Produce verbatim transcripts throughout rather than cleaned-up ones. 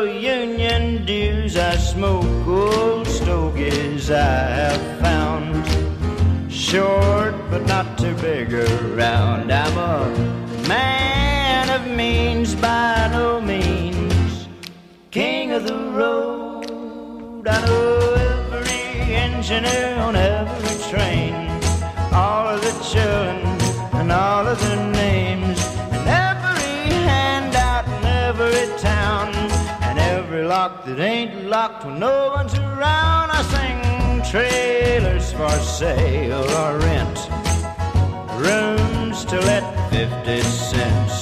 union dues. I smoke old stogies I have found. Short but not too big around. I'm a man of means by no means. King of the road. I know every engineer on every train. All of the children and all of their names. And every handout in every town. And every lock that ain't locked when no one's around. I sing trailers for sale or rent. Rooms to let fifty cents.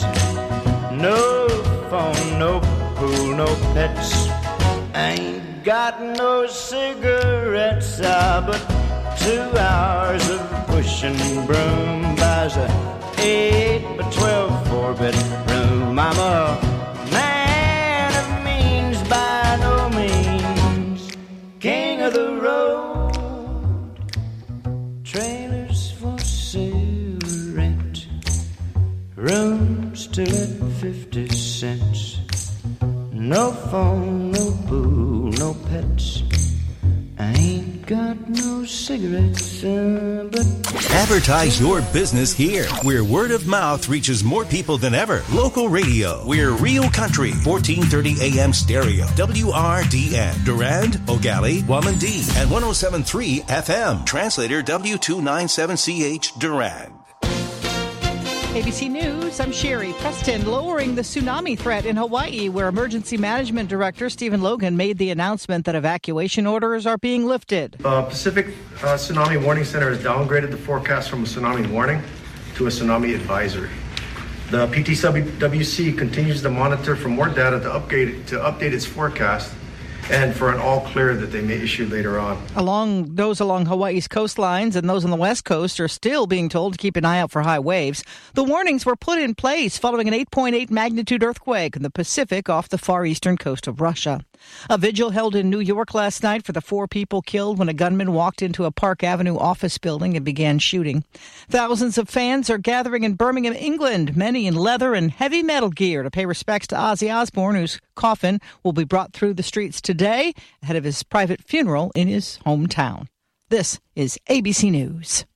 No phone, no pool, no pets. Ain't got no cigarettes, ah, but two hours of pushing broom buys a eight by twelve four-bedroom. I'm a man of means by no means. King of the road. Trailers for sale, rent. Rooms to let fifty cents. No phone, no pool, no pets. I ain't got no cigarettes, uh, but... Advertise your business here, where word of mouth reaches more people than ever. Local radio. We're Real Country, fourteen thirty A M stereo. W R D N. Durand, O'Galley, Wamandee, and one oh seven point three F M. Translator W two ninety-seven C H, Durand. A B C News, I'm Sherry Preston. Lowering the tsunami threat in Hawaii, where Emergency Management Director Stephen Logan made the announcement that evacuation orders are being lifted. Uh, Pacific uh, Tsunami Warning Center has downgraded the forecast from a tsunami warning to a tsunami advisory. The P T W C continues to monitor for more data to update, to update its forecast and for an all clear that they may issue later on. Along those along Hawaii's coastlines and those on the west coast are still being told to keep an eye out for high waves. The warnings were put in place following an eight point eight magnitude earthquake in the Pacific off the far eastern coast of Russia. A vigil held in New York last night for the four people killed when a gunman walked into a Park Avenue office building and began shooting. Thousands of fans are gathering in Birmingham, England, many in leather and heavy metal gear to pay respects to Ozzy Osbourne, whose coffin will be brought through the streets today ahead of his private funeral in his hometown. This is A B C News.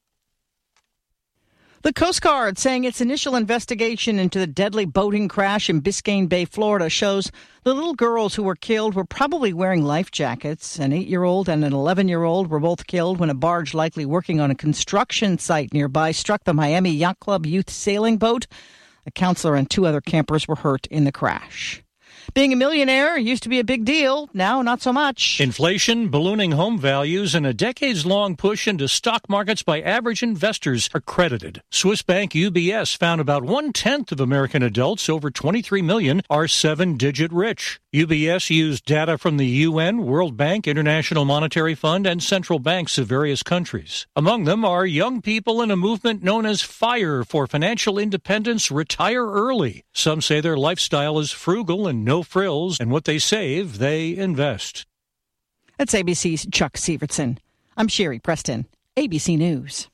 The Coast Guard saying its initial investigation into the deadly boating crash in Biscayne Bay, Florida, shows the little girls who were killed were probably wearing life jackets. An eight-year-old and an eleven-year-old were both killed when a barge likely working on a construction site nearby struck the Miami Yacht Club youth sailing boat. A counselor and two other campers were hurt in the crash. Being a millionaire used to be a big deal. Now, not so much. Inflation, ballooning home values, and a decades-long push into stock markets by average investors are credited. Swiss bank U B S found about one-tenth of American adults, over twenty-three million, are seven-digit rich. U B S used data from the U N, World Bank, International Monetary Fund, and central banks of various countries. Among them are young people in a movement known as FIRE for Financial Independence, Retire Early. Some say their lifestyle is frugal and no frills, and what they save, they invest. That's A B C's Chuck Severson. I'm Sherry Preston, A B C News.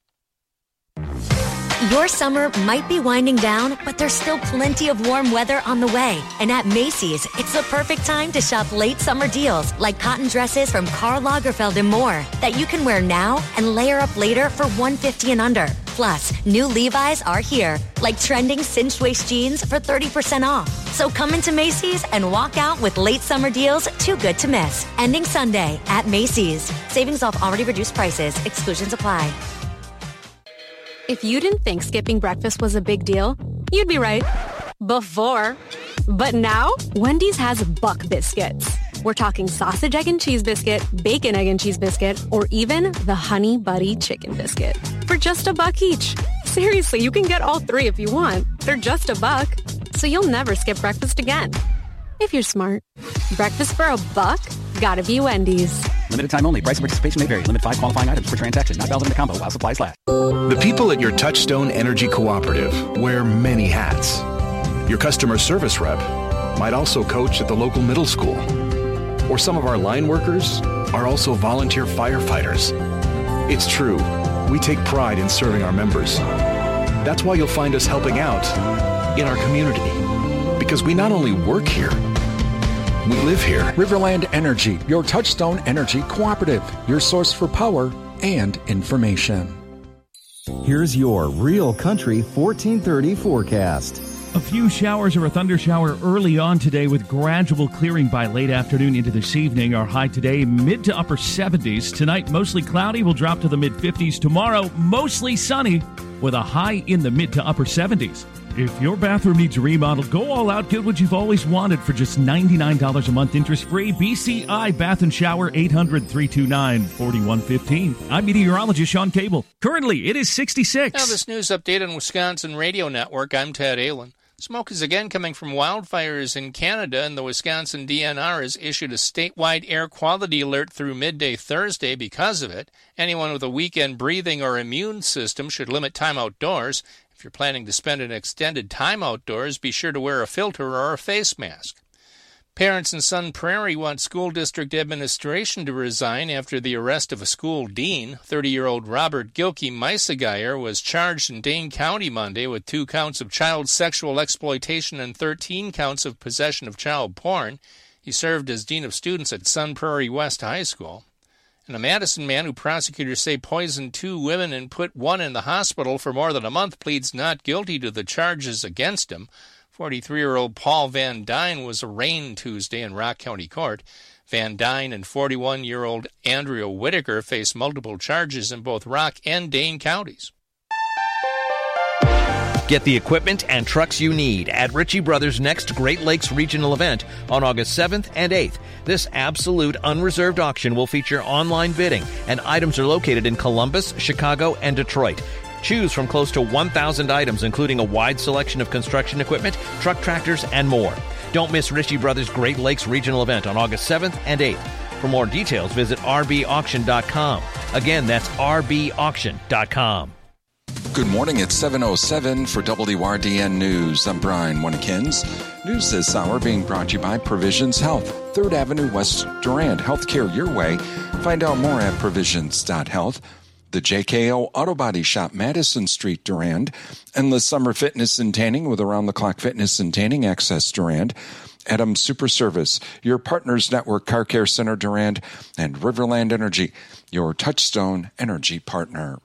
Your summer might be winding down, but there's still plenty of warm weather on the way. And at Macy's, it's the perfect time to shop late summer deals like cotton dresses from Karl Lagerfeld and more that you can wear now and layer up later for one hundred fifty dollars and under. Plus, new Levi's are here, like trending cinched waist jeans for thirty percent off. So come into Macy's and walk out with late summer deals too good to miss. Ending Sunday at Macy's. Savings off already reduced prices. Exclusions apply. If you didn't think skipping breakfast was a big deal, you'd be right. Before. But now, Wendy's has Buck Biscuits. We're talking sausage, egg, and cheese biscuit, bacon, egg, and cheese biscuit, or even the Honey Buddy chicken biscuit. For just a buck each. Seriously, you can get all three if you want. They're just a buck. So you'll never skip breakfast again. If you're smart. Breakfast for a buck? Gotta be Wendy's. Limited time only. Price and participation may vary. Limit five qualifying items per transaction. Not valid in a combo while supplies last. The people at your Touchstone Energy Cooperative wear many hats. Your customer service rep might also coach at the local middle school. Or some of our line workers are also volunteer firefighters. It's true. We take pride in serving our members. That's why you'll find us helping out in our community. Because we not only work here, We live here. Riverland Energy, your Touchstone Energy Cooperative, your source for power and information. Here's your Real Country fourteen thirty forecast. A few showers or a thunder shower early on today with gradual clearing by late afternoon into this evening. Our high today, mid to upper seventies. Tonight, mostly cloudy, will drop to the mid-fifties. Tomorrow, mostly sunny with a high in the mid to upper seventies. If your bathroom needs a remodel, go all out. Get what you've always wanted for just ninety-nine dollars a month interest-free. B C I Bath and Shower, eight hundred, three two nine, four one one five. I'm meteorologist Sean Cable. Currently, it is sixty-six. Now, this news update on Wisconsin Radio Network. I'm Ted Allen. Smoke is again coming from wildfires in Canada, and the Wisconsin D N R has issued a statewide air quality alert through midday Thursday because of it. Anyone with a weakened breathing or immune system should limit time outdoors. If you're planning to spend an extended time outdoors, be sure to wear a filter or a face mask. Parents in Sun Prairie want school district administration to resign after the arrest of a school dean. thirty-year-old Robert Gilkey Meisegeier was charged in Dane County Monday with two counts of child sexual exploitation and thirteen counts of possession of child porn. He served as dean of students at Sun Prairie West High School. And a Madison man who prosecutors say poisoned two women and put one in the hospital for more than a month pleads not guilty to the charges against him. forty-three-year-old Paul Van Dyne was arraigned Tuesday in Rock County Court. Van Dyne and forty-one-year-old Andrea Whitaker face multiple charges in both Rock and Dane counties. Get the equipment and trucks you need at Ritchie Brothers' next Great Lakes Regional event on August seventh and eighth. This absolute unreserved auction will feature online bidding, and items are located in Columbus, Chicago, and Detroit. Choose from close to one thousand items, including a wide selection of construction equipment, truck tractors, and more. Don't miss Ritchie Brothers' Great Lakes Regional event on August seventh and eighth. For more details, visit r b auction dot com. Again, that's r b auction dot com. Good morning, it's seven oh seven for W R D N News. I'm Brian Winnikins. News this hour being brought to you by Provisions Health, third Avenue West Durand. Healthcare your way. Find out more at provisions dot health. The J K O Auto Body Shop, Madison Street, Durand. Endless Summer Fitness and Tanning with around-the-clock fitness and tanning access, Durand. Adams Super Service, your Partners Network Car Care Center, Durand. And Riverland Energy, your Touchstone Energy partner.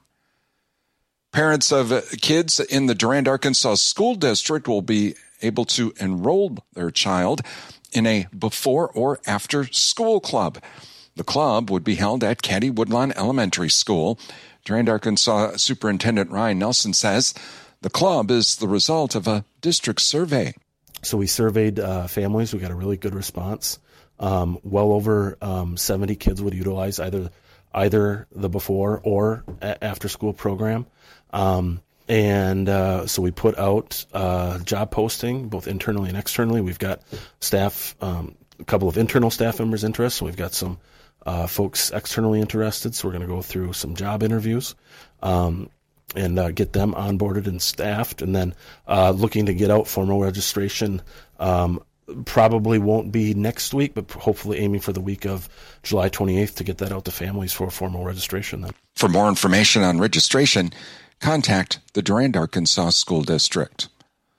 Parents of kids in the Durand, Arkansas School District will be able to enroll their child in a before or after school club. The club would be held at Caddy Woodlawn Elementary School. Durand, Arkansas Superintendent Ryan Nelson says the club is the result of a district survey. So we surveyed uh, families. We got a really good response. Um, well over um, seventy kids would utilize either either the before or a- after school program. Um, and uh, so we put out uh, job posting, both internally and externally. We've got staff, um, a couple of internal staff members interested. So we've got some uh, folks externally interested. So we're going to go through some job interviews um, and uh, get them onboarded and staffed. And then uh, looking to get out formal registration. Um, probably won't be next week, but hopefully aiming for the week of July twenty-eighth to get that out to families for formal registration then. For more information on registration, contact the Durand, Arkansas School District.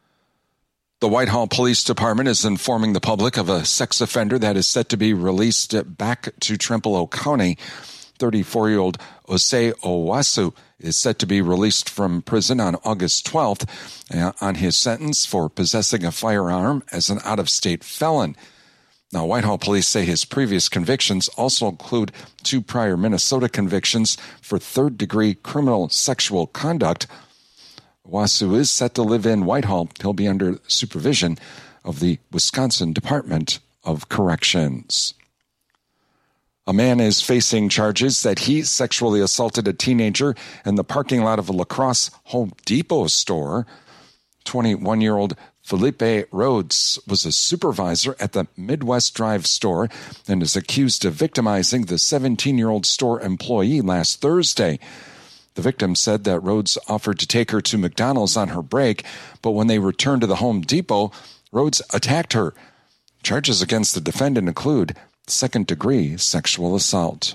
The Whitehall Police Department is informing the public of a sex offender that is set to be released back to Trempealeau County. thirty-four-year-old Osei Owasu is set to be released from prison on August twelfth on his sentence for possessing a firearm as an out-of-state felon. Now, Whitehall police say his previous convictions also include two prior Minnesota convictions for third-degree criminal sexual conduct. Wasu is set to live in Whitehall. He'll be under supervision of the Wisconsin Department of Corrections. A man is facing charges that he sexually assaulted a teenager in the parking lot of a La Crosse Home Depot store. twenty-one-year-old Felipe Rhodes was a supervisor at the Midwest Drive store and is accused of victimizing the seventeen-year-old store employee last Thursday. The victim said that Rhodes offered to take her to McDonald's on her break, but when they returned to the Home Depot, Rhodes attacked her. Charges against the defendant include second-degree sexual assault.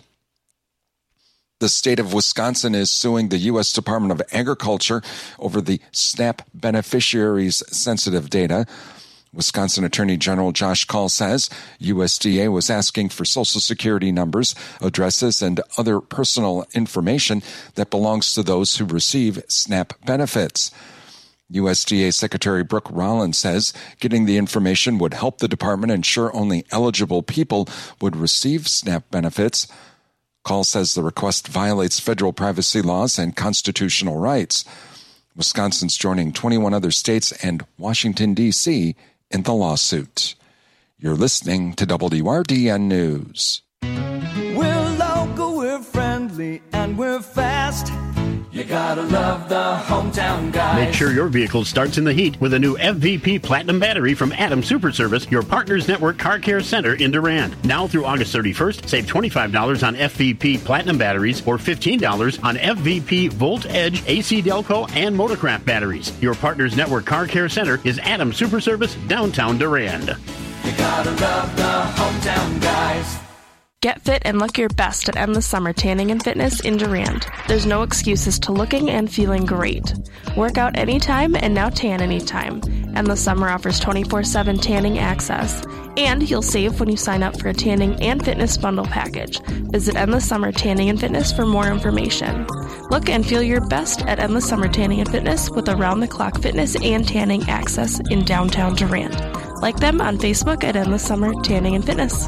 The state of Wisconsin is suing the U S Department of Agriculture over the SNAP beneficiaries' sensitive data. Wisconsin Attorney General Josh Kaul says U S D A was asking for Social Security numbers, addresses, and other personal information that belongs to those who receive SNAP benefits. U S D A Secretary Brooke Rollins says getting the information would help the department ensure only eligible people would receive SNAP benefits. Kaul says the request violates federal privacy laws and constitutional rights. Wisconsin's joining twenty-one other states and Washington, D C in the lawsuit. You're listening to W R D N News. We're local, we're friendly, and we're fast. You gotta love the hometown guys. Make sure your vehicle starts in the heat with a new F V P Platinum battery from Adam Super Service, your Partners Network Car Care Center in Durand. Now through August thirty-first, save twenty-five dollars on F V P Platinum batteries or fifteen dollars on F V P Volt Edge, A C Delco, and Motorcraft batteries. Your Partners Network Car Care Center is Adam Super Service, downtown Durand. You gotta love the hometown guys. Get fit and look your best at Endless Summer Tanning and Fitness in Durand. There's no excuses to looking and feeling great. Work out anytime and now tan anytime. Endless Summer offers twenty-four seven tanning access. And you'll save when you sign up for a tanning and fitness bundle package. Visit Endless Summer Tanning and Fitness for more information. Look and feel your best at Endless Summer Tanning and Fitness with around-the-clock fitness and tanning access in downtown Durand. Like them on Facebook at Endless Summer Tanning and Fitness.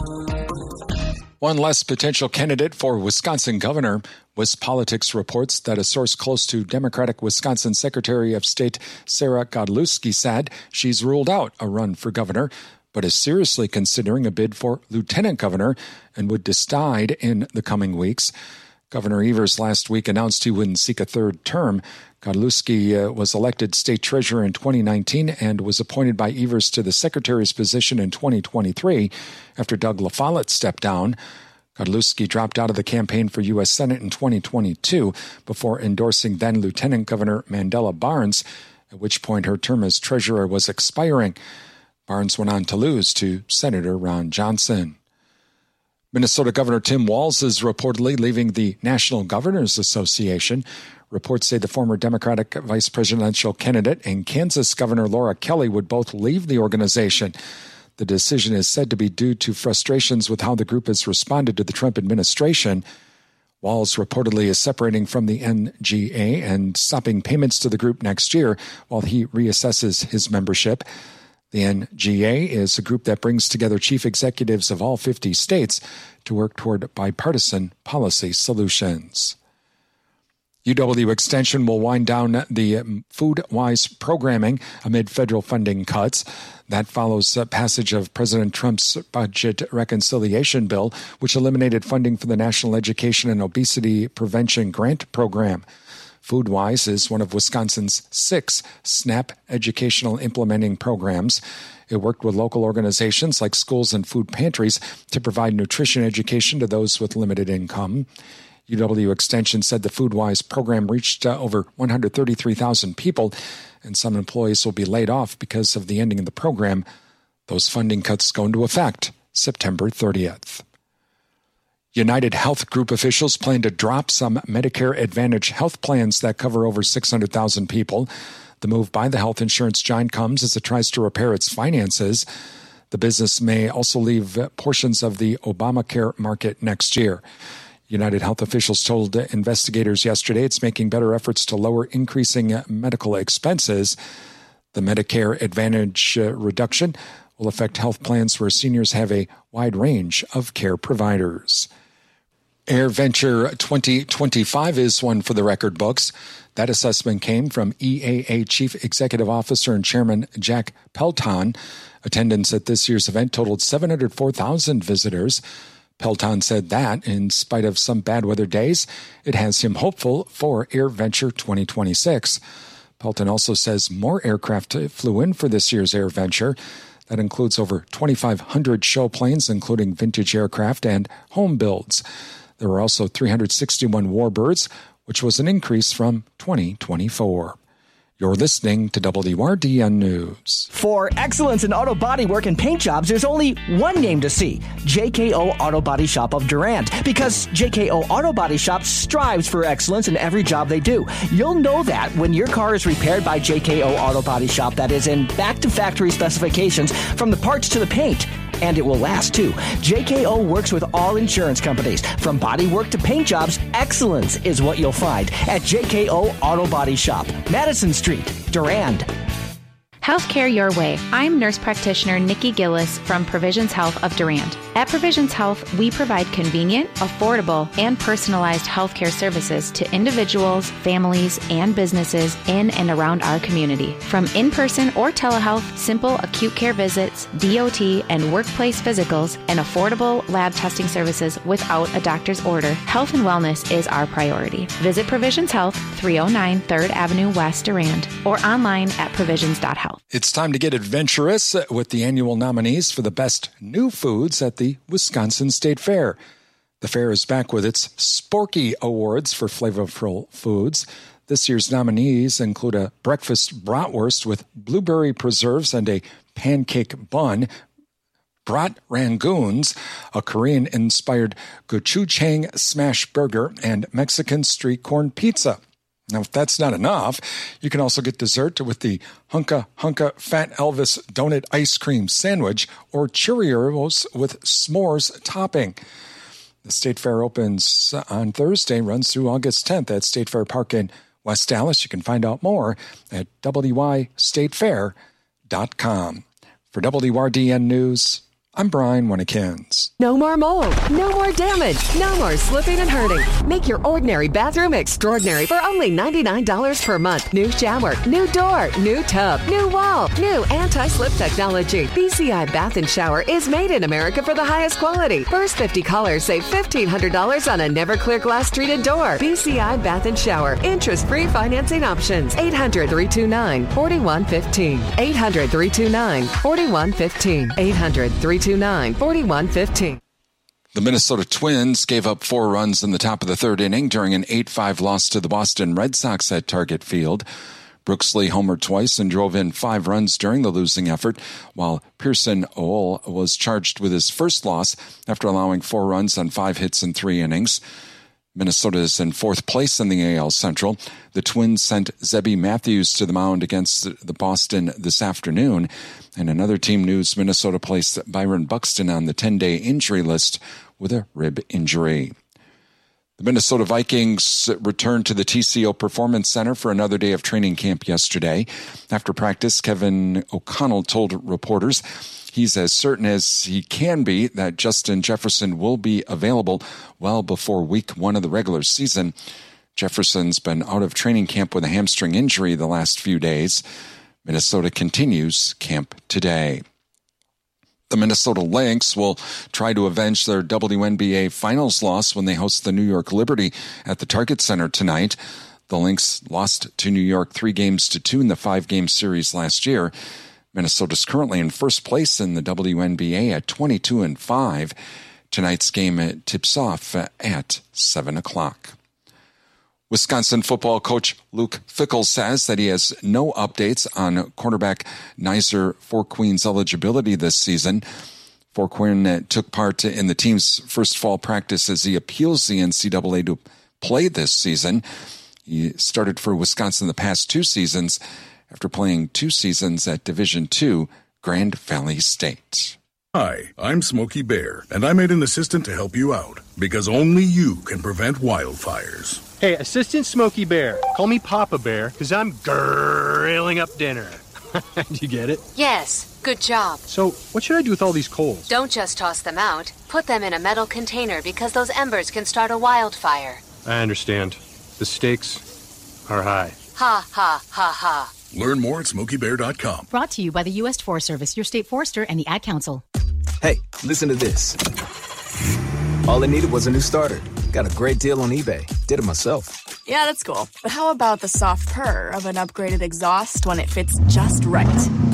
One less potential candidate for Wisconsin governor. WisPolitics reports that a source close to Democratic Wisconsin Secretary of State Sarah Godlewski said she's ruled out a run for governor, but is seriously considering a bid for lieutenant governor and would decide in the coming weeks. Governor Evers last week announced he wouldn't seek a third term. Godlewski uh, was elected state treasurer in twenty nineteen and was appointed by Evers to the secretary's position in twenty twenty-three after Doug LaFollette stepped down. Godlewski dropped out of the campaign for U S Senate in twenty twenty-two before endorsing then Lieutenant Governor Mandela Barnes, at which point her term as treasurer was expiring. Barnes went on to lose to Senator Ron Johnson. Minnesota Governor Tim Walz is reportedly leaving the National Governors Association. Reports say the former Democratic vice presidential candidate and Kansas Governor Laura Kelly would both leave the organization. The decision is said to be due to frustrations with how the group has responded to the Trump administration. Walz reportedly is separating from the N G A and stopping payments to the group next year while he reassesses his membership. The N G A is a group that brings together chief executives of all fifty states to work toward bipartisan policy solutions. U W Extension will wind down the FoodWise programming amid federal funding cuts. That follows passage of President Trump's budget reconciliation bill, which eliminated funding for the National Education and Obesity Prevention Grant Program. FoodWise is one of Wisconsin's six SNAP educational implementing programs. It worked with local organizations like schools and food pantries to provide nutrition education to those with limited income. U W Extension said the FoodWise program reached uh, over one hundred thirty-three thousand people, and some employees will be laid off because of the ending of the program. Those funding cuts go into effect September thirtieth. United Health Group officials plan to drop some Medicare Advantage health plans that cover over six hundred thousand people. The move by the health insurance giant comes as it tries to repair its finances. The business may also leave portions of the Obamacare market next year. United Health officials told investigators yesterday it's making better efforts to lower increasing medical expenses. The Medicare Advantage reduction will affect health plans where seniors have a wide range of care providers. AirVenture twenty twenty-five is one for the record books. That assessment came from E A A Chief Executive Officer and Chairman Jack Pelton. Attendance at this year's event totaled seven hundred four thousand visitors. Pelton said that, in spite of some bad weather days, it has him hopeful for AirVenture twenty twenty-six. Pelton also says more aircraft flew in for this year's AirVenture. That includes over twenty-five hundred show planes, including vintage aircraft and home builds. There were also three hundred sixty-one warbirds, which was an increase from twenty twenty-four. You're listening to W R D N News. For excellence in auto body work and paint jobs, there's only one name to see, J K O Auto Body Shop of Durand. Because J K O Auto Body Shop strives for excellence in every job they do. You'll know that when your car is repaired by J K O Auto Body Shop that is in back-to-factory specifications from the parts to the paint. And it will last, too. J K O works with all insurance companies. From body work to paint jobs, excellence is what you'll find at J K O Auto Body Shop, Madison Street, Durand. Healthcare your way. I'm nurse practitioner Nikki Gillis from Provisions Health of Durand. At Provisions Health, we provide convenient, affordable, and personalized healthcare services to individuals, families, and businesses in and around our community. From in-person or telehealth, simple acute care visits, D O T, and workplace physicals, and affordable lab testing services without a doctor's order, health and wellness is our priority. Visit Provisions Health, three oh nine third Avenue West, Durand, or online at provisions dot health. It's time to get adventurous with the annual nominees for the best new foods at the Wisconsin State Fair. The fair is back with its Sporky Awards for flavorful foods. This year's nominees include a breakfast bratwurst with blueberry preserves and a pancake bun, brat rangoons, a Korean-inspired gochujang smash burger, and Mexican street corn pizza. Now, if that's not enough, you can also get dessert with the Hunka Hunka Fat Elvis Donut Ice Cream Sandwich or Cheerios with s'mores topping. The State Fair opens on Thursday, runs through August tenth at State Fair Park in West Dallas. You can find out more at w y state fair dot com. For W R D N News, I'm Brian Winnikins. No more mold, no more damage, no more slipping and hurting. Make your ordinary bathroom extraordinary for only ninety-nine dollars per month. New shower, new door, new tub, new wall, new anti-slip technology. B C I Bath and Shower is made in America for the highest quality. First fifty callers save fifteen hundred dollars on a never clear glass treated door. B C I Bath and Shower. Interest-free financing options. eight hundred, three two nine, four one one five. eight hundred, three two nine, four one one five. eight hundred, three two nine, four one one five. The Minnesota Twins gave up four runs in the top of the third inning during an eight five loss to the Boston Red Sox at Target Field. Brooks Lee homered twice and drove in five runs during the losing effort, while Pearson Ohl was charged with his first loss after allowing four runs on five hits in three innings. Minnesota is in fourth place in the A L Central. The Twins sent Zebby Matthews to the mound against the Boston this afternoon. And another team news, Minnesota placed Byron Buxton on the ten-day injury list with a rib injury. The Minnesota Vikings returned to the T C O Performance Center for another day of training camp yesterday. After practice, Kevin O'Connell told reporters he's as certain as he can be that Justin Jefferson will be available well before week one of the regular season. Jefferson's been out of training camp with a hamstring injury the last few days. Minnesota continues camp today. The Minnesota Lynx will try to avenge their W N B A Finals loss when they host the New York Liberty at the Target Center tonight. The Lynx lost to New York three games to two in the five-game series last year. Minnesota's currently in first place in the W N B A at twenty-two and five. Tonight's game tips off at seven o'clock. Wisconsin football coach Luke Fickell says that he has no updates on cornerback Nizer Fourqueen's eligibility this season. Fourqueen took part in the team's first fall practice as he appeals the N C double A to play this season. He started for Wisconsin the past two seasons after playing two seasons at Division two Grand Valley State. Hi, I'm Smokey Bear, and I'm an assistant to help you out, because only you can prevent wildfires. Hey, Assistant Smokey Bear, call me Papa Bear, because I'm grilling up dinner. Do you get it? Yes, good job. So, what should I do with all these coals? Don't just toss them out. Put them in a metal container, because those embers can start a wildfire. I understand. The stakes are high. Ha, ha, ha, ha. Learn more at smokey bear dot com. Brought to you by the U S Forest Service, your state forester, and the Ad Council. Hey, listen to this. All I needed was a new starter. Got a great deal on eBay. Did it myself. Yeah, that's cool. But how about the soft purr of an upgraded exhaust when it fits just right?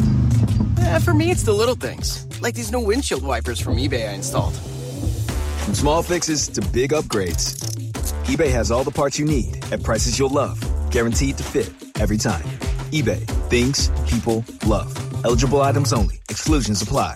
Eh, for me, it's the little things. Like these new windshield wipers from eBay I installed. From small fixes to big upgrades, eBay has all the parts you need at prices you'll love. Guaranteed to fit every time. eBay, things people love. Eligible items only. Exclusions apply.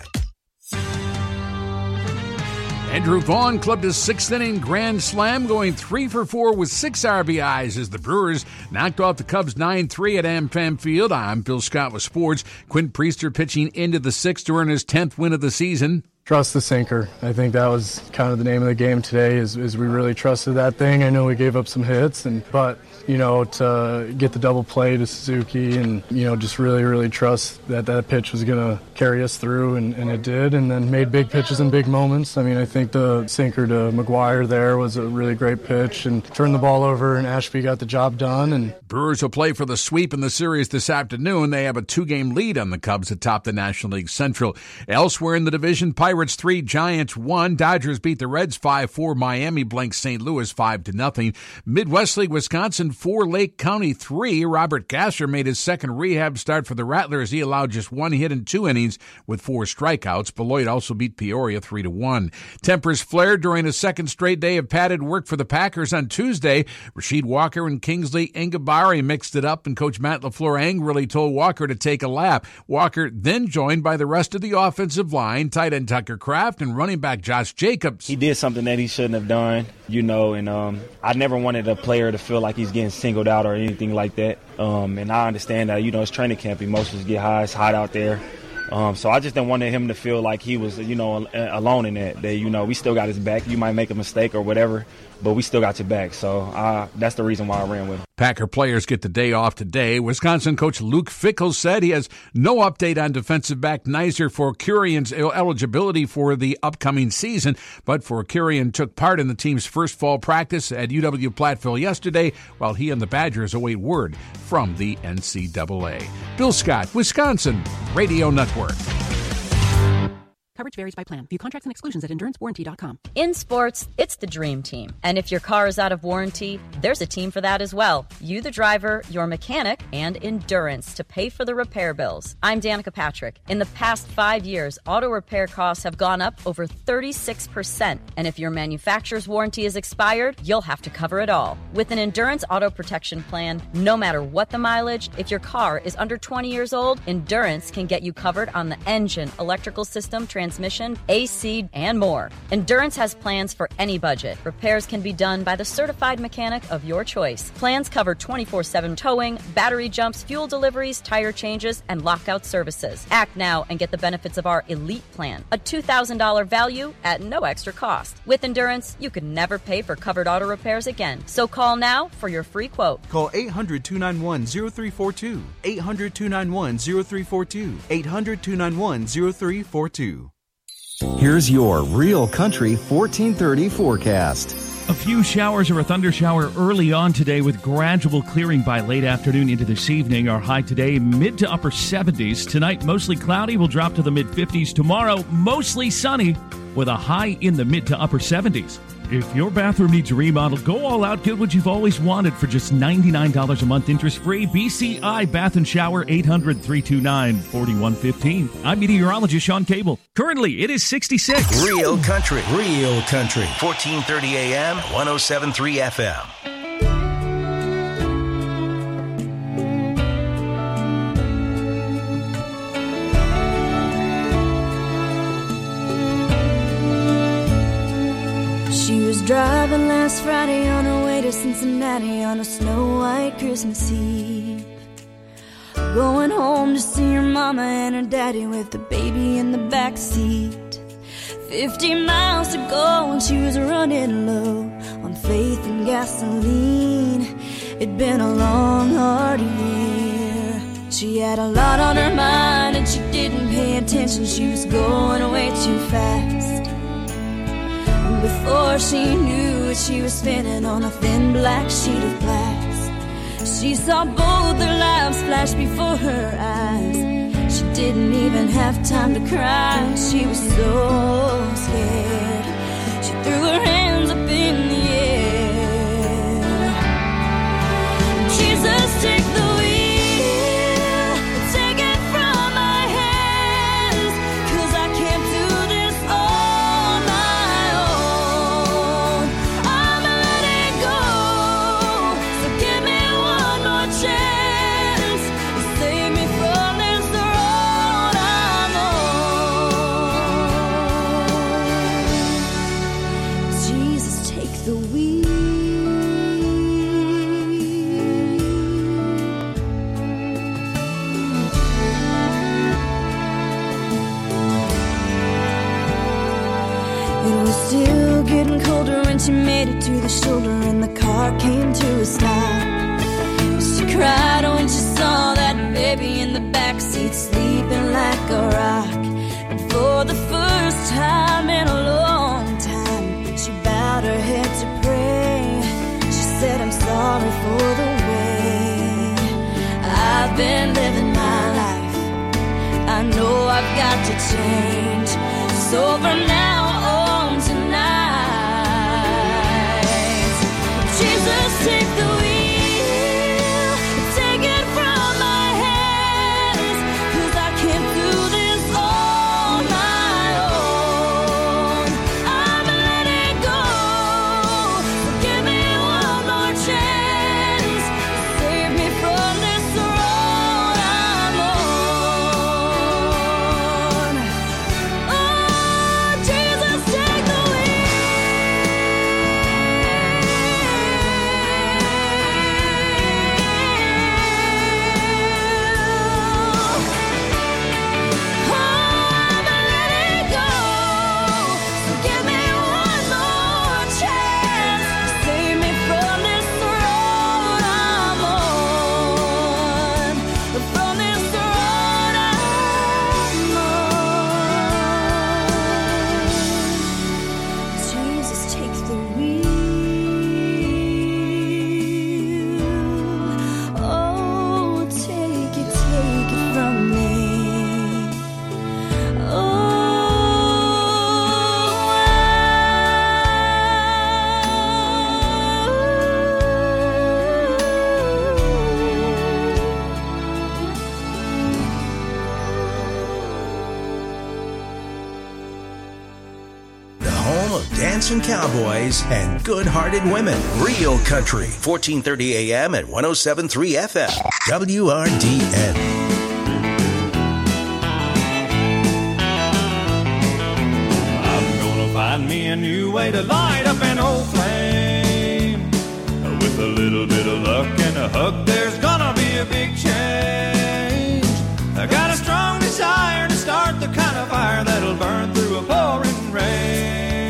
Andrew Vaughn clubbed his sixth inning grand slam, going three for four with six R B Is as the Brewers knocked off the Cubs nine three at AmFam Field. I'm Bill Scott with sports. Quinn Priester pitching into the sixth to earn his tenth win of the season. Trust the sinker. I think that was kind of the name of the game today, is, is we really trusted that thing. I know we gave up some hits, and but, you know, to get the double play to Suzuki and, you know, just really, really trust that that pitch was going to carry us through, and, and it did, and then made big pitches in big moments. I mean, I think the sinker to McGuire there was a really great pitch and turned the ball over, and Ashby got the job done. And Brewers will play for the sweep in the series this afternoon. They have a two-game lead on the Cubs atop the National League Central. Elsewhere in the division, Pirates three, Giants one. Dodgers beat the Reds five four. Miami blanked Saint Louis five to nothing. Midwest League Wisconsin four, Lake County three. Robert Gasser made his second rehab start for the Rattlers. He allowed just one hit in two innings with four strikeouts. Beloit also beat Peoria three to one. Tempers flared during a second straight day of padded work for the Packers on Tuesday. Rasheed Walker and Kingsley Ingabari mixed it up, and Coach Matt LaFleur angrily told Walker to take a lap. Walker then joined by the rest of the offensive line, tight end Tucker Kraft and running back Josh Jacobs. He did something that he shouldn't have done, you know, and um, I never wanted a player to feel like he's getting singled out or anything like that. Um, and I understand that, you know, it's training camp. Emotions get high. It's hot out there. Um, so I just didn't want him to feel like he was, you know, alone in that. That, you know, we still got his back. You might make a mistake or whatever, but we still got your back. So uh, that's the reason why I ran with him. Packer players get the day off today. Wisconsin coach Luke Fickell said he has no update on defensive back Nizer Forkurian's eligibility for the upcoming season, but Forkurian took part in the team's first fall practice at U W Platteville yesterday, while he and the Badgers await word from the N C double A. Bill Scott, Wisconsin Radio Network. Coverage varies by plan. View contracts and exclusions at endurance warranty dot com. In sports, it's the dream team. And if your car is out of warranty, there's a team for that as well. You, the driver, your mechanic, and Endurance to pay for the repair bills. I'm Danica Patrick. In the past five years, auto repair costs have gone up over thirty-six percent. And if your manufacturer's warranty is expired, you'll have to cover it all. With an Endurance auto protection plan, no matter what the mileage, if your car is under twenty years old, Endurance can get you covered on the engine, electrical system, transmission, A C, and more. Endurance has plans for any budget. Repairs can be done by the certified mechanic of your choice. Plans cover twenty-four seven towing, battery jumps, fuel deliveries, tire changes, and lockout services. Act now and get the benefits of our Elite Plan, a two thousand dollars value at no extra cost. With Endurance, you can never pay for covered auto repairs again. So call now for your free quote. Call eight hundred, two nine one, zero three four two. eight hundred, two nine one, zero three four two. eight hundred, two nine one, zero three four two. Here's your Real Country fourteen thirty forecast. A few showers or a thunder shower early on today with gradual clearing by late afternoon into this evening. Our high today, mid to upper seventies. Tonight, mostly cloudy, will drop to the mid fifties. Tomorrow, mostly sunny with a high in the mid to upper seventies. If your bathroom needs a remodel, go all out. Get what you've always wanted for just ninety-nine dollars a month, interest-free. B C I Bath and Shower, eight hundred, three two nine, four one one five. I'm meteorologist Sean Cable. Currently, it is sixty-six. Real Country. Real Country. fourteen thirty A M, one oh seven point three F M. Driving last Friday on her way to Cincinnati on a snow-white Christmas Eve. Going home to see her mama and her daddy with the baby in the back seat. Fifty miles to go and she was running low on faith and gasoline. It'd been a long, hard year. She had a lot on her mind and she didn't pay attention. She was going way too fast. Before she knew it, she was spinning on a thin black sheet of glass. She saw both their lives flash before her eyes. She didn't even have time to cry. She was so scared. She threw her hands up in the air. Jesus, take the the wheel. It was still getting colder when she made it to the shoulder and the car came to a stop. She cried when she saw that baby in the backseat sleeping like a rock. And for the first time in a long time, she bowed her head to pray. She said, I'm sorry for the way I've been living my life. I know I've got to change. So from now on tonight, Jesus, take the wheel, take it from my hands, 'cause I can't do this on my own. I'm letting go, give me one more chance, save me from this road I'm on. Oh, Jesus, take the wheel. Dancing cowboys and good-hearted women. Real Country, fourteen thirty A M and one oh seven point three F M. W R D N. I'm gonna find me a new way to light up an old flame. With a little bit of luck and a hug, there's gonna be a big change. I got a strong desire to start the kind of fire that'll burn through a pouring rain.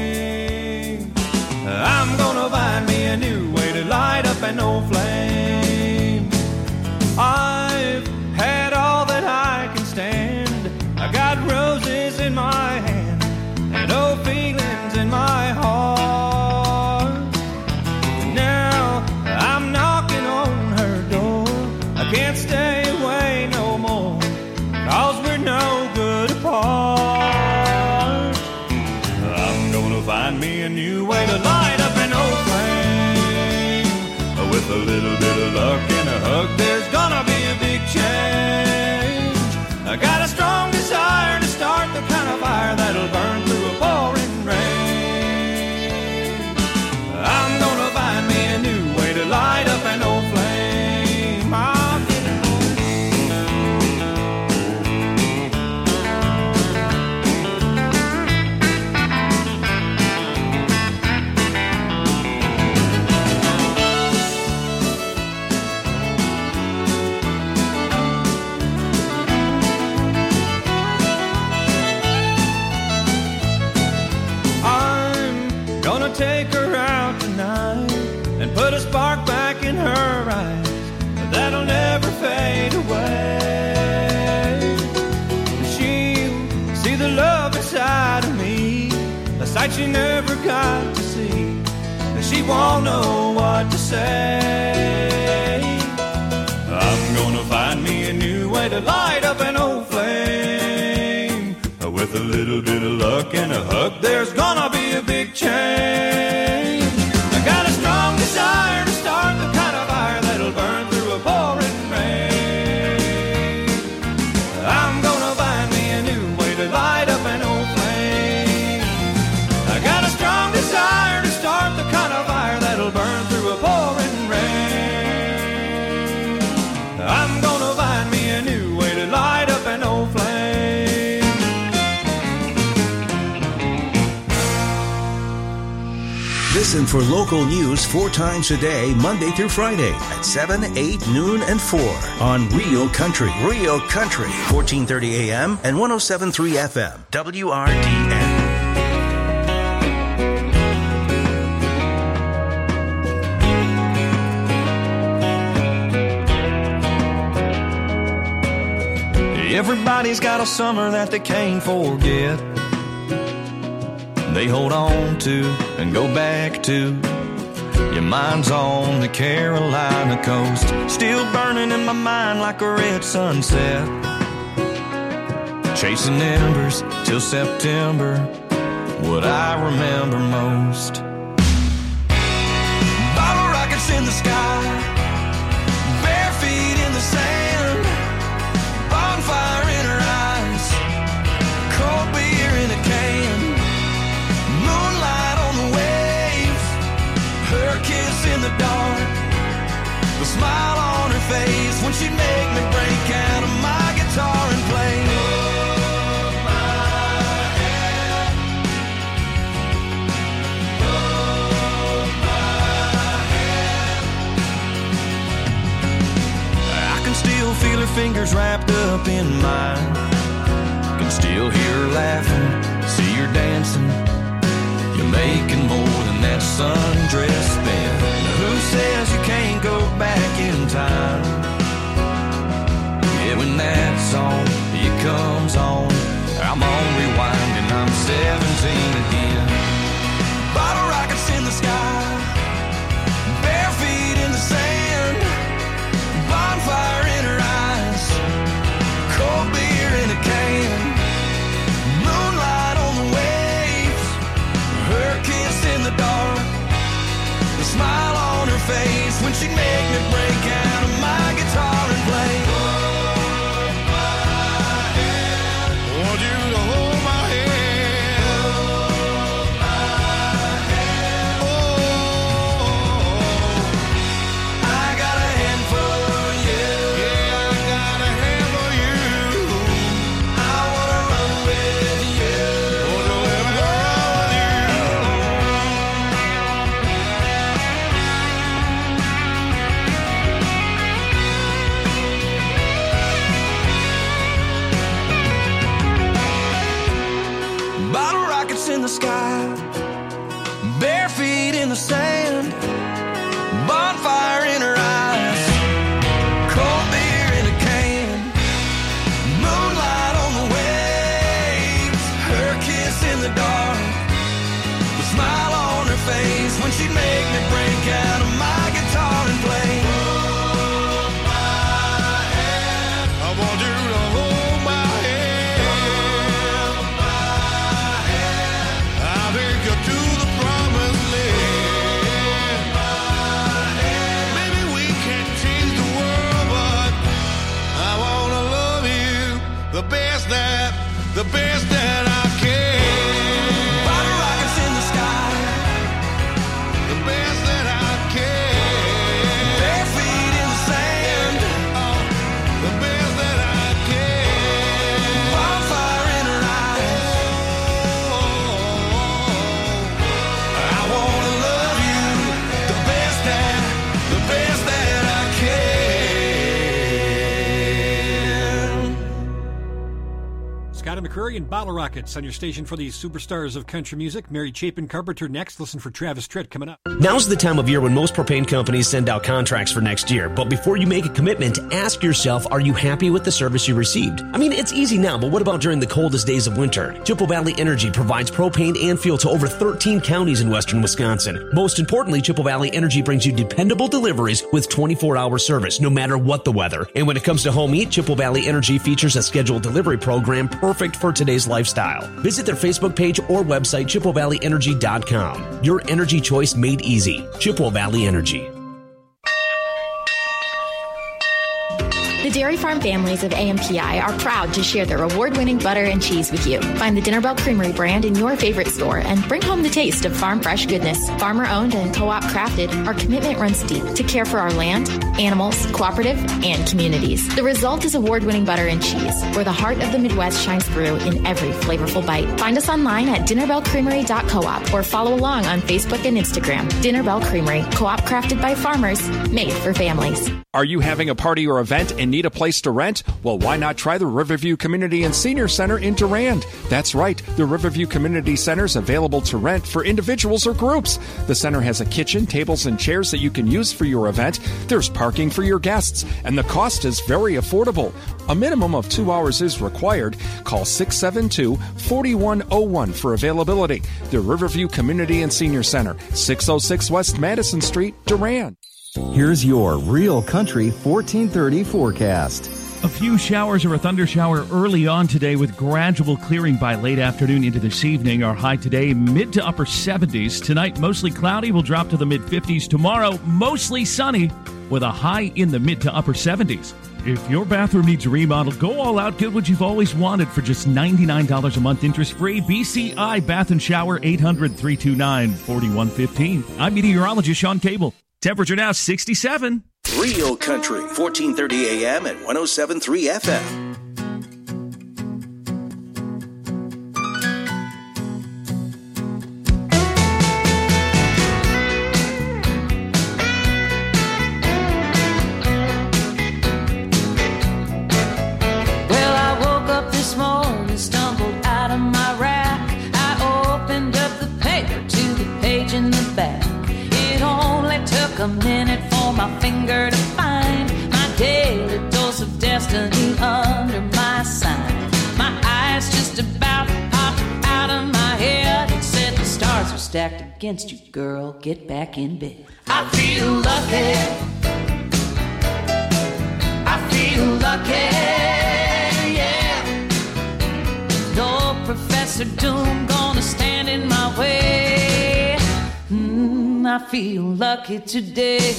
I'm gonna find me a new way to light up an old flame. I've had all that I can stand. I got roses in my hand and old feelings in my heart. Now I'm knocking on her door. I can't stay away no more, 'cause we're no good apart. I'm gonna find me a new way to light up an old flame. With a little bit of luck and a hug, there's gonna be a big change. I got a strong desire to start the kind of fire that'll burn through a pouring rain. I'm gonna find me a new way to light up an old flame. I'll get it. Take her out tonight and put a spark back in her eyes that'll never fade away. She'll see the love inside of me, a sight she never got to see. She won't know what to say. I'm gonna find me a new way to light up an old flame. With a little bit of luck and a hug, there's gonna be a big change. I got a strong desire to start the kind of fire that'll burn through a pouring rain. I'm gonna find me a new way to light up an old flame. I got a strong desire to start the kind of fire that'll burn through a pouring rain. I'm gonna find me a new way to light up an old flame. Listen for local news four times a day, Monday through Friday at seven, eight, noon, and four on Real Country. Real Country, fourteen thirty A M and one oh seven point three F M, W R D N. Everybody's got a summer that they can't forget. They hold on to and go back to. Your mind's on the Carolina coast, still burning in my mind like a red sunset. Chasing embers till September, what I remember most. Bottle rockets in the sky, bare feet in the sand, bonfire in her eyes, cold beer in a can, moonlight on the waves, her kiss in the dark, the smile on her face when she'd make me break out of my guitar and play. Feel her fingers wrapped up in mine. Can still hear her laughing, see her dancing. You're making more than that sundress spin. Who says you can't go back in time? Yeah, when that song, it comes on, I'm on rewind and I'm seventeen again. Bottle rockets in the sky, bare feet in the sand, bonfire in her eyes, cold beer in a can, moonlight on the waves, her kiss in the dark, the smile on her face when she'd make me break out of my guitar and play. Hold my hand, want you to hold my hand, hold my hand. Oh, I got a handful. In the sky, bare feet in the sand, bonfire in her eyes, cold beer in a can, moonlight on the waves, her kiss in the dark, the smile on her face when she'd make me break out of my guitar and play. Hold my hand, I want you to hold my hand, hold my hand, I'll take you to the promised land. My hand. Maybe we can't change the world, but I wanna love you the best that, the best that I can. Bottle rockets in the sky, the best that I can. Bare feet in the sand, oh, the best that I can. Bonfire in her eyes, oh, I wanna love you the best that, the best that I can. Scott and McCurry and Bottle Rockets on your station for the superstars of country music. Mary Chapin Carpenter next. Listen for Travis Tritt coming up. Now's the time of year when most propane companies send out contracts for next year. But before you make a commitment, ask yourself, are you happy with the service you received? I mean, it's easy now, but what about during the coldest days of winter? Chippewa Valley Energy provides propane and fuel to over thirteen counties in western Wisconsin. Most importantly, Chippewa Valley Energy brings you dependable deliveries with twenty-four hour service, no matter what the weather. And when it comes to home heat, Chippewa Valley Energy features a scheduled delivery program perfect for today's lifestyle. Visit their Facebook page or website, chippewa valley energy dot com. Your energy choice made easy. Chippewa Valley Energy. The Dairy Farm families of A M P I are proud to share their award-winning butter and cheese with you. Find the Dinner Bell Creamery brand in your favorite store and bring home the taste of farm fresh goodness. Farmer-owned and co-op crafted, our commitment runs deep to care for our land, animals, cooperative, and communities. The result is award-winning butter and cheese, where the heart of the Midwest shines through in every flavorful bite. Find us online at dinner bell creamery dot coop or follow along on Facebook and Instagram. Dinner Bell Creamery, co-op crafted by farmers, made for families. Are you having a party or event and need a place to rent? Well, why not try the Riverview Community and Senior Center in Durand? That's right, the Riverview Community Center is available to rent for individuals or groups. The center has a kitchen, tables, and chairs that you can use for your event. There's parking for your guests, and the cost is very affordable. A minimum of two hours is required. Call six seven two, four one zero one for availability. The Riverview Community and Senior Center, six oh six West Madison Street, Durand. Here's your Real Country fourteen thirty forecast. A few showers or a thunder shower early on today with gradual clearing by late afternoon into this evening. Our high today, mid to upper seventies. Tonight, mostly cloudy, will drop to the mid fifties. Tomorrow, mostly sunny with a high in the mid to upper seventies. If your bathroom needs a remodel, go all out. Get what you've always wanted for just ninety-nine dollars a month interest-free. B C I Bath and Shower, eight hundred, three two nine, four one one five. I'm meteorologist Sean Cable. Temperature now sixty-seven. Real Country, fourteen thirty A M and one oh seven point three F M. Well, I woke up this morning, stumbled out of my rack. I opened up the paper to the page in the back. It only took a minute for my finger to find my daily dose of destiny under my sign. My eyes just about popped out of my head and said the stars are stacked against you, girl. Get back in bed. I feel lucky. I feel lucky, yeah. No Professor Doom gonna stand in my way. Mm, I feel lucky today.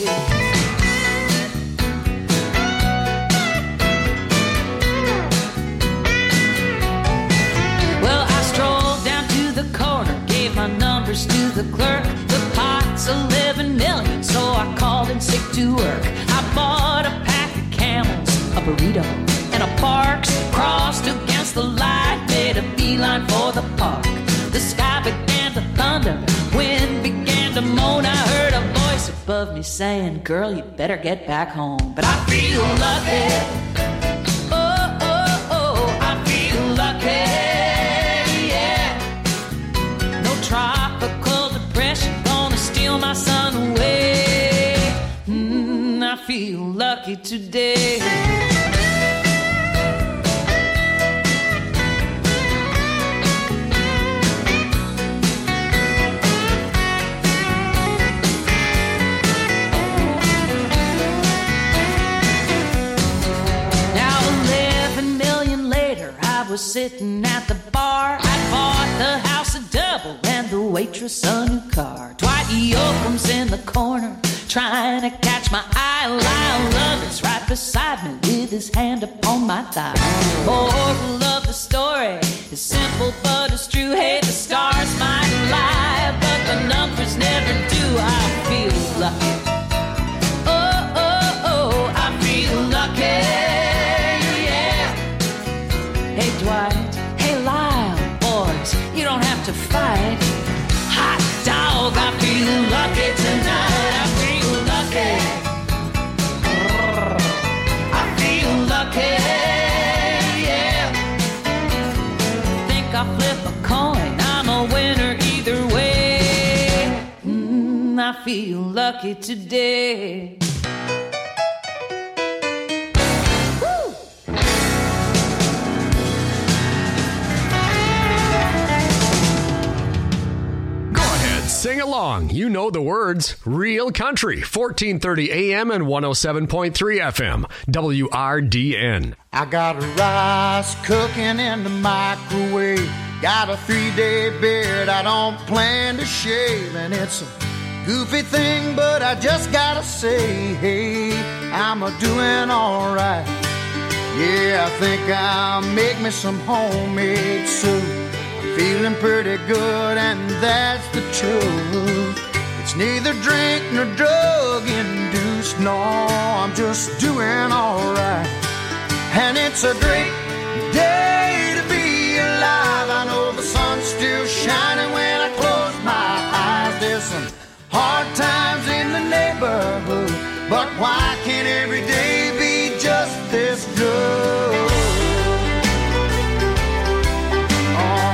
Well, I strolled down to the corner, gave my numbers to the clerk. The pot's eleven million, so I called in sick to work. I bought a pack of Camels, a burrito, and a Parks. Crossed against the light, made a beeline for the park. The sky began to thunder, wind began to moan. I heard a voice above me saying, girl, you better get back home. But I feel lucky. Oh, oh, oh, I feel lucky. Yeah. No tropical depression gonna steal my sun away. Mm, I feel lucky today. Sitting at the bar, I bought the house a double and the waitress a new car. Dwight Yoakam's in the corner trying to catch my eye. Lyle Lovett's right beside me with his hand upon my thigh. Moral of the story is simple but it's true. Hey, the stars might lie, but the numbers never do. I feel lucky. Oh, oh, oh, I feel lucky. Hey Dwight, hey Lyle, boys, you don't have to fight. Hot dog, I feel lucky tonight. I feel lucky. I feel lucky, yeah. Think I'll flip a coin, I'm a winner either way. Mm, I feel lucky today. Sing along. You know the words. Real Country, fourteen thirty A M and one oh seven point three F M. W R D N. I got rice cooking in the microwave. Got a three-day beard I don't plan to shave. And it's a goofy thing, but I just gotta say, hey, I'm a doing all right. Yeah, I think I'll make me some homemade soup. I'm feeling pretty good, and that's the truth. It's neither drink nor drug induced. No, I'm just doing alright. And it's a great day to be alive. I know the sun's still shining when I close my eyes. There's some hard times in the neighborhood, but why can't every day be just this good? Oh,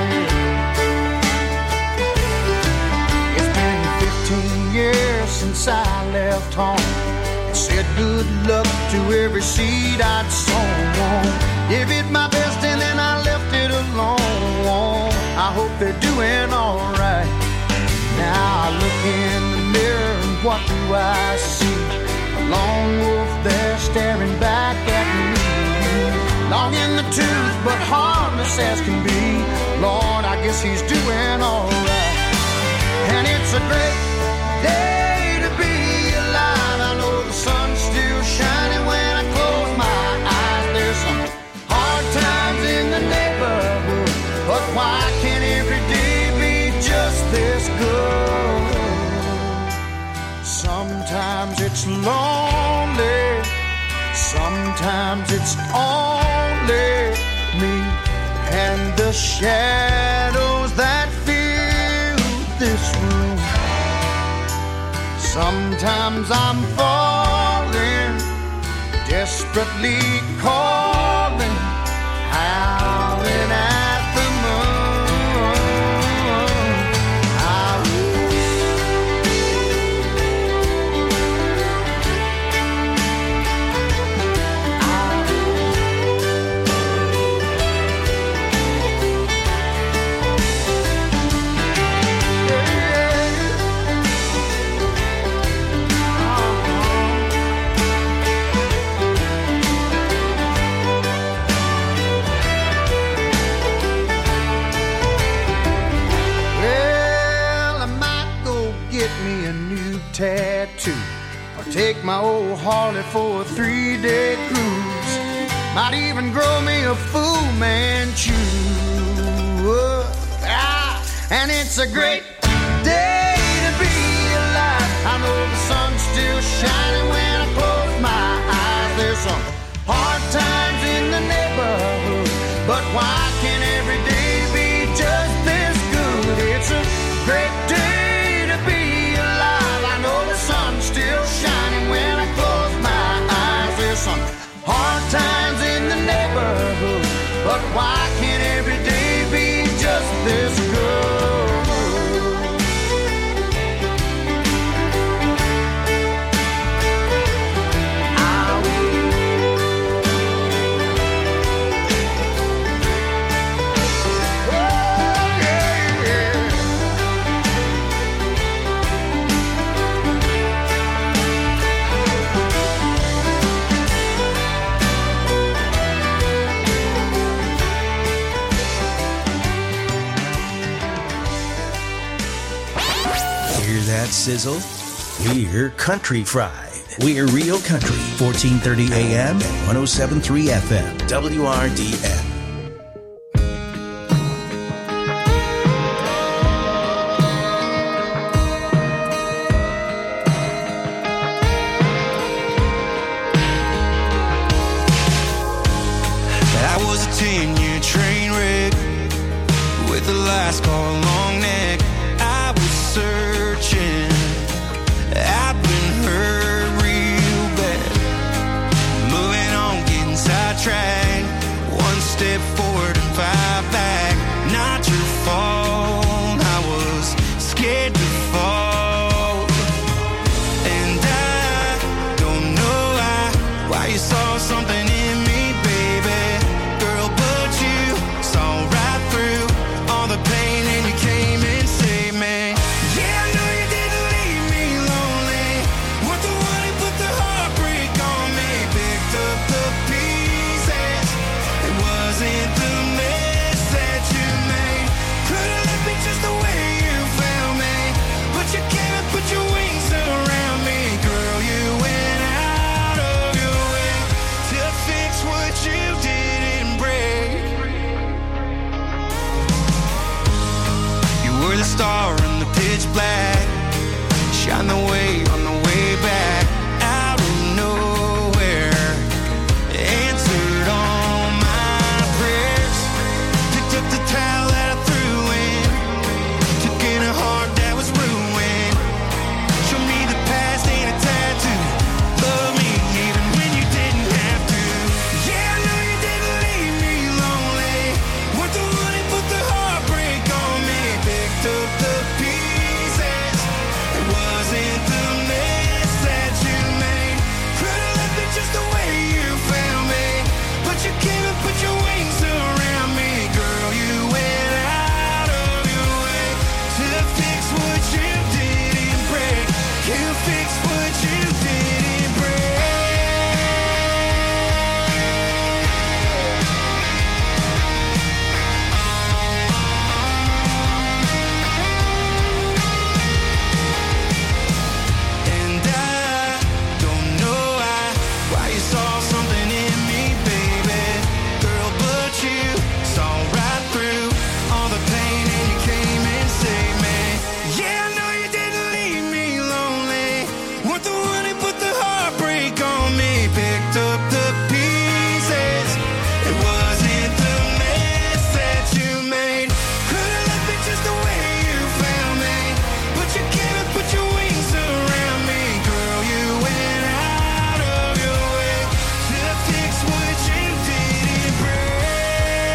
yeah. It's been fifteen years since I left home. It said good luck to every seed I'd sown. Give it my best and then I left it alone. I hope they're doing alright. Now I look in the mirror and what do I see? A lone wolf there staring back at me. Long in the tooth but harmless as can be. Lord, I guess he's doing alright. And it's a great day to be alive. I know the sun's still shining when I close my eyes. There's some hard times in the neighborhood, but why can't every day be just this good? Sometimes it's lonely, sometimes it's only me and the shadows that fill this room. Sometimes I'm falling, desperately calling, howling at the moon. I tattoo, or take my old Harley for a three-day cruise. Might even grow me a Fu Manchu. Ah, and it's a great day to be alive. I know the sun's still shining when I close my eyes. There's some hard times in the neighborhood, but why can't every day be just this good? It's a great day to be alive. I know the sun's still shining when I close my eyes. There's some hard times in the neighborhood, but why can't every day be just this good? That sizzle? We're Country Fried. We're Real Country, fourteen thirty A M and one oh seven point three F M, W R D M. That was a ten-year train wreck with the last call long neck. I was searching, I've been hurt real bad. Moving on, getting sidetracked. One step forward and five back. Not your fault, I was scared to fall. And I don't know why, why you saw something in me, baby. Girl, but you saw right through all the pain and you came and saved me. Yeah, I know you didn't leave me lonely. Weren't the one who put the heartbreak on me. Picked up the pieces, it wasn't the mess that you made. Could've left me just the way you found me, but you fix what you didn't break. He'll fix what you didn't break. And I don't know why, why you saw something in me, baby, girl, but you saw right through all the pain and you came and saved me. Yeah, I know you didn't leave me lonely. Weren't the one who put the heartbreak on me. Picked up the pieces. It wasn't the mess that you made. Could've left me just the way you found me, but you came and put your wings around me. Girl, you went out of your way to fix what you didn't break.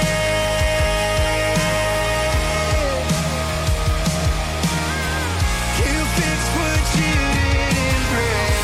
You fix what you didn't break.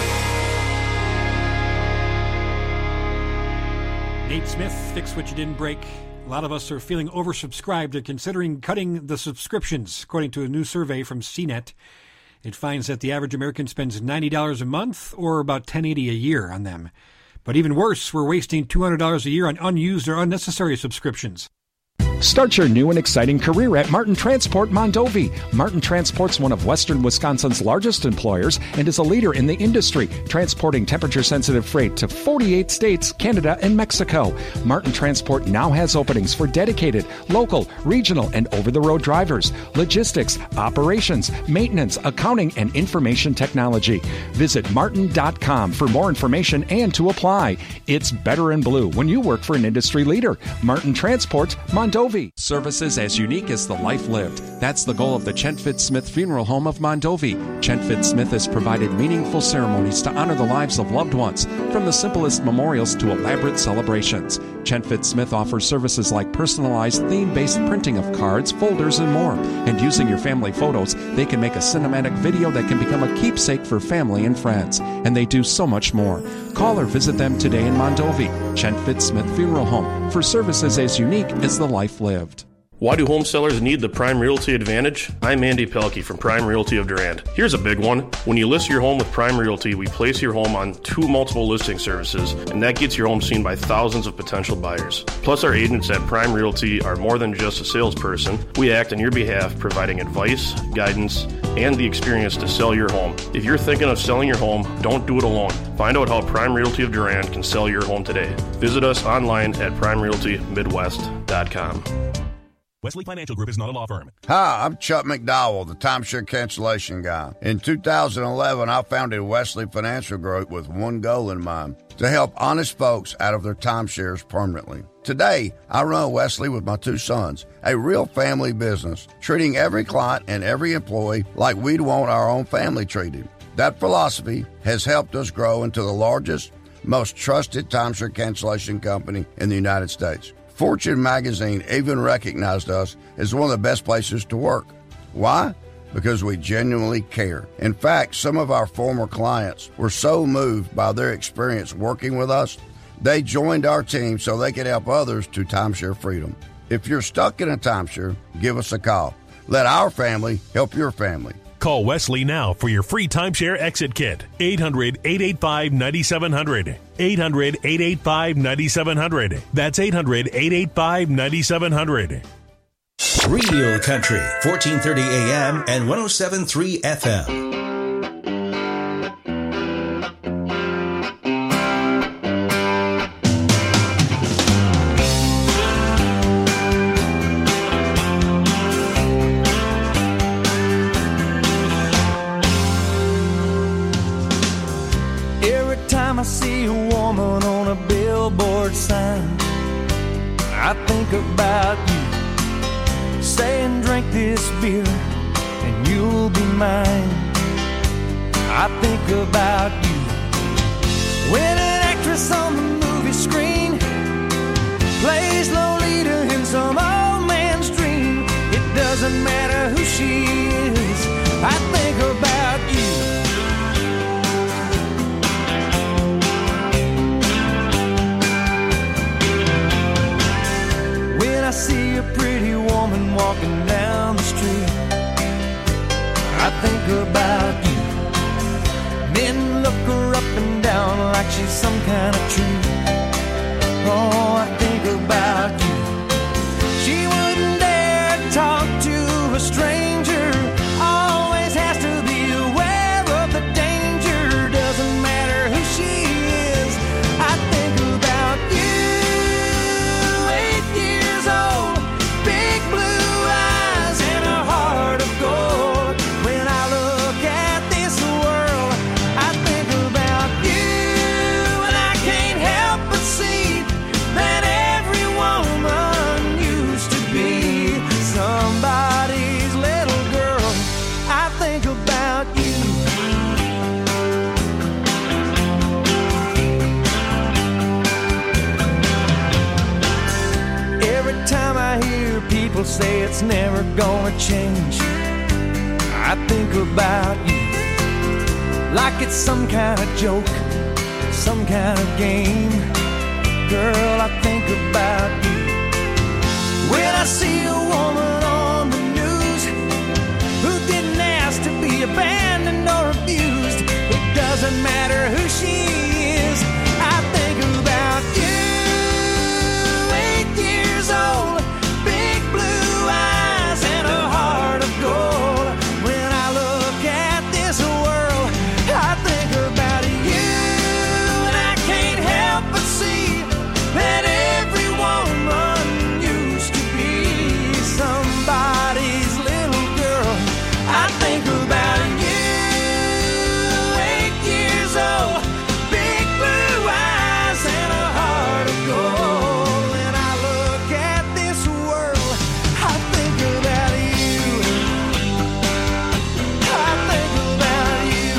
Nate Smith, Fix What You Didn't Break. A lot of us are feeling oversubscribed and considering cutting the subscriptions, according to a new survey from C net. It finds that the average American spends ninety dollars a month, or about ten eighty a year, on them. But even worse, we're wasting two hundred dollars a year on unused or unnecessary subscriptions. Start your new and exciting career at Martin Transport Mondovi. Martin Transport's one of Western Wisconsin's largest employers and is a leader in the industry, transporting temperature-sensitive freight to forty-eight states, Canada, and Mexico. Martin Transport now has openings for dedicated, local, regional, and over-the-road drivers, logistics, operations, maintenance, accounting, and information technology. Visit martin dot com for more information and to apply. It's better in blue when you work for an industry leader. Martin Transport Mondovi. Services as unique as the life lived. That's the goal of the Chentfit Smith Funeral Home of Mondovi. Chentfit Smith has provided meaningful ceremonies to honor the lives of loved ones, from the simplest memorials to elaborate celebrations. Chentfit Smith offers services like personalized theme-based printing of cards, folders, and more. And using your family photos, they can make a cinematic video that can become a keepsake for family and friends. And they do so much more. Call or visit them today in Mondovi. Chentfit Smith Funeral Home, for services as unique as the life lived. Why do home sellers need the Prime Realty Advantage? I'm Andy Pelkey from Prime Realty of Durand. Here's a big one. When you list your home with Prime Realty, we place your home on two multiple listing services, and that gets your home seen by thousands of potential buyers. Plus, our agents at Prime Realty are more than just a salesperson. We act on your behalf, providing advice, guidance, and the experience to sell your home. If you're thinking of selling your home, don't do it alone. Find out how Prime Realty of Durand can sell your home today. Visit us online at prime realty midwest dot com. Wesley Financial Group is not a law firm. Hi, I'm Chuck McDowell, the timeshare cancellation guy. In two thousand eleven, I founded Wesley Financial Group with one goal in mind: to help honest folks out of their timeshares permanently. Today, I run Wesley with my two sons, a real family business, treating every client and every employee like we'd want our own family treated. That philosophy has helped us grow into the largest, most trusted timeshare cancellation company in the United States. Fortune magazine even recognized us as one of the best places to work. Why? Because we genuinely care. In fact, some of our former clients were so moved by their experience working with us, they joined our team so they could help others to timeshare freedom. If you're stuck in a timeshare, give us a call. Let our family help your family. Call Wesley now for your free timeshare exit kit. eight hundred, eight eight five, nine seven zero zero. eight hundred, eight eight five, nine seven zero zero. That's eight hundred, eight eight five, nine seven zero zero. Real Country, fourteen thirty A M and one oh seven point three F M. I see a woman on a billboard sign, I think about you, saying drink this beer and you'll be mine. I think about you when an actress on the movie screen plays Lolita in some old man's dream. It doesn't matter who she is, I think about you. I see a pretty woman walking down the street, think about you. Men look her up and down like she's some kind of tree. Oh, I think about you. She wouldn't dare talk to a stranger. Always has to be aware of the danger. Doesn't matter who she is. I think about you. Eight years old, big blue eyes and a heart of gold. When I look at this world, I think about you. And I can't help but see that every woman used to be somebody's little girl. I think about you. Every time I hear people say it's never gonna change, I think about you. Like it's some kind of joke, some kind of game. Girl, I think about you. When I see a woman on the news who didn't ask to be abandoned or abused, it doesn't matter who she is. I think about you. Eight years old, big blue eyes and a heart of gold. When I look at this world, I think about you. And I can't help but see that every woman used to be somebody's little girl. I think about you. Eight years old, big blue eyes and a heart of gold. When I look at this world, I think about you. I think about you.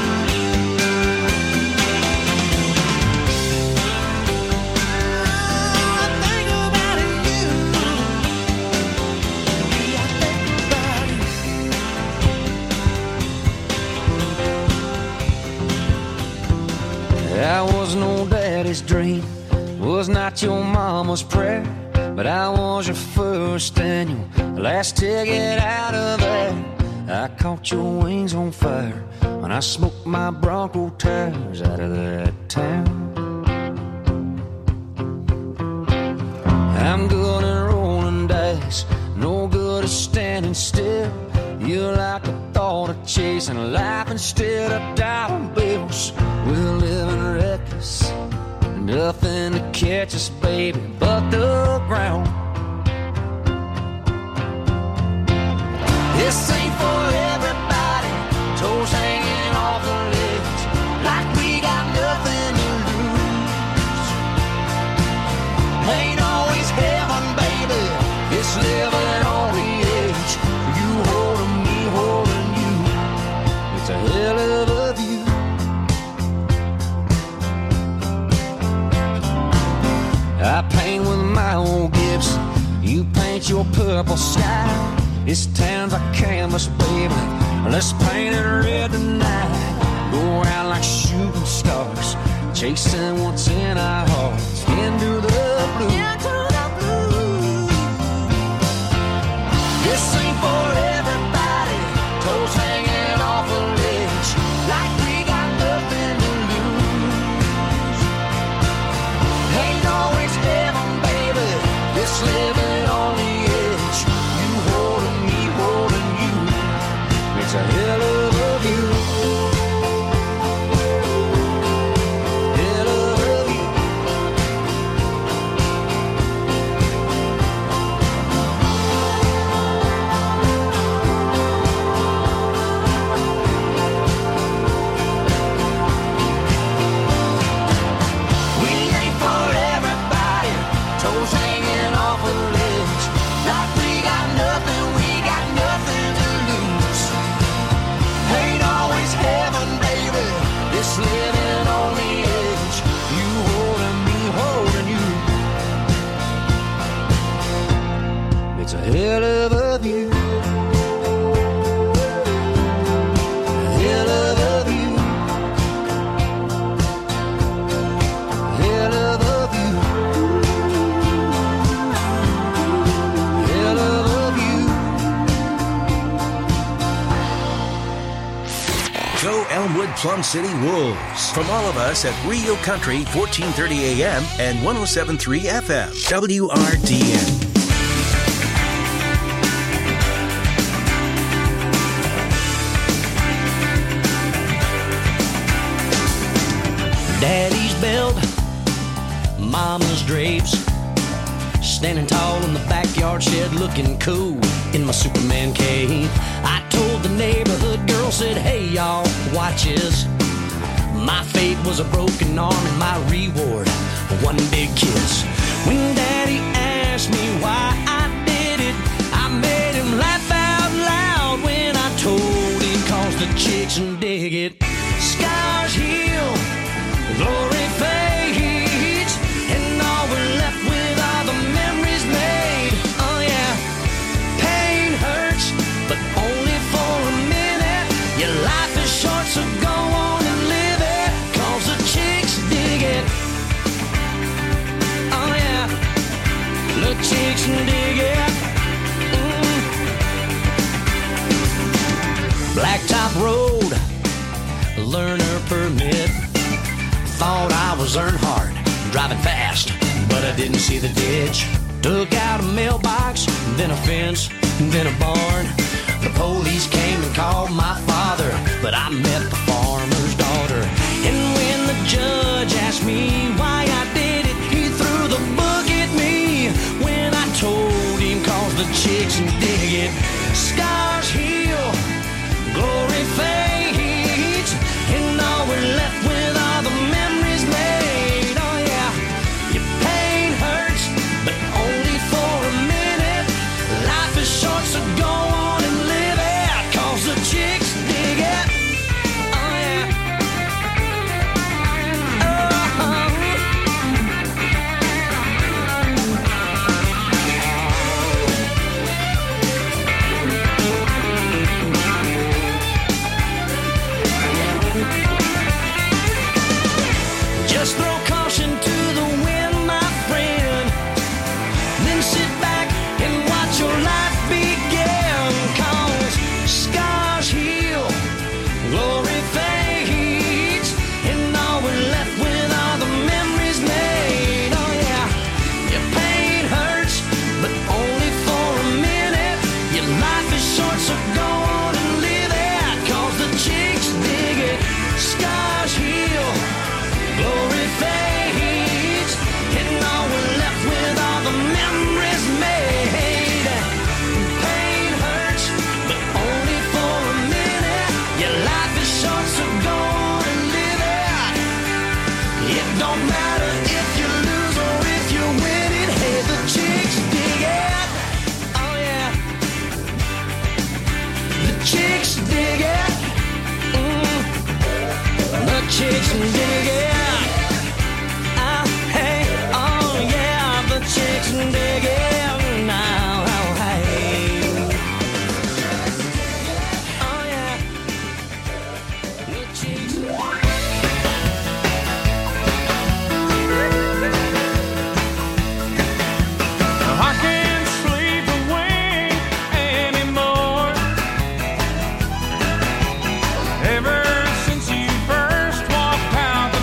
I think about you. I think about you. That was no daddy's dream, was not your mama's prayer, but I was your first and your last ticket out of there. I caught your wings on fire when I smoked my Bronco tires out of that town. I'm good at rolling dice, no good at standing still. You're like a thought of chasing life instead of dollar bills. We're living reckless, nothing to catch us, baby, but the ground. This ain't for everybody, toes hanging off the ledge, like we got nothing to lose. Ain't always heaven, baby, it's living on the edge. You holding me, holding you, it's a hell of a view. I paint with my old Gibson, you paint your purple sky. This town's a canvas, baby, let's paint it red tonight. Go out like shooting stars, chasing what's in our hearts, into the blue. This ain't for everybody, toes hanging off a ledge, like we got nothing to lose. Ain't always heaven, baby, this living on the edge. You holding me, holding you, it's a hell of a view. Hell of a view. We ain't for everybody, toes hanging off a ledge, like we got nothing, we got nothing to lose. Go Elmwood Plum City Wolves. From all of us at Rio Country, fourteen thirty A M and one oh seven point three F M. W R D N. Daddy's belt, mama's drapes, standing tall in the backyard shed looking cool in my Superman cape. I told the neighborhood girl, said, hey y'all, watch this. My fate was a broken arm and my reward, one big kiss. When Daddy asked me why I did it, I made him laugh out loud when I told him, cause the chicks dig it. Scars heal, glory fades, and all we're left with are the memories made. Oh yeah, pain hurts, but only for a minute. Your life is short, so go on and live it, cause the chicks dig it. Oh yeah, the chicks dig it. Mm. Blacktop road, learner permit. Thought I was Earnhardt, driving fast, but I didn't see the ditch. Took out a mailbox, then a fence, then a barn. The police came and called my father, but I met the farmer's daughter. And when the judge asked me why I did it, he threw the book at me when I told him, cause the chicks dig it. Scars heal, glory fades, and all we're left with are the memories made. Oh yeah, your pain hurts, but only for a minute. Life is short, so go on and live it, cause the chicks dig it. Oh yeah. Just throw caution to the wind, my friend. Then sit back and watch your life begin. Cause scars heal, glory fades, and all we're left with are the memories made. Oh yeah, your pain hurts, but only for a minute. Your life is short, so go on and live it, cause the chicks dig it. Scars heal, glory fades, and all we're left with are the memories made. Pain hurts, but only for a minute. Your life is short, so go on and live it. It don't matter if you lose or if you win it. Hey, the chicks dig it. Oh yeah, the chicks dig it. Mm. The chicks dig it. Ah, hey, oh yeah, the chicks dig it now. Oh, hey. Oh yeah, the chicks. I can't sleep away anymore. Ever since you first walked out the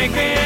making